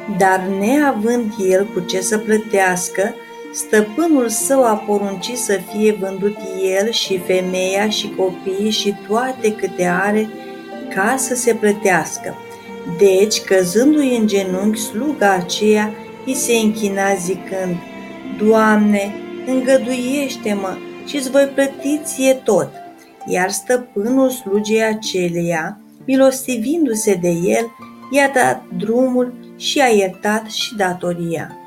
Dar neavând el cu ce să plătească, stăpânul său a poruncit să fie vândut el și femeia și copiii și toate câte are, ca să se plătească. Deci, căzându-i în genunchi, sluga aceea îi se închina zicând: Doamne, îngăduiește-mă și-ți voi plăti ție tot. Iar stăpânul slugei aceleia, milostivindu-se de el, i-a dat drumul și a iertat și datoria.